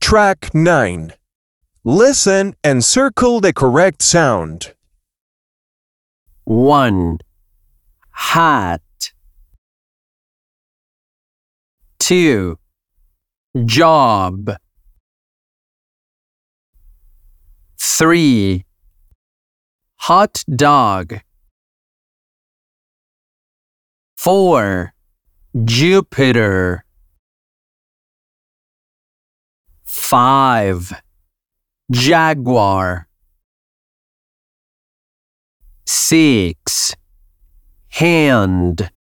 Track 9. Listen and circle the correct sound. 1. Hat. 2. Job. 3. Hot dog. 4. Jupiter. 5. Jaguar. 6. Hand.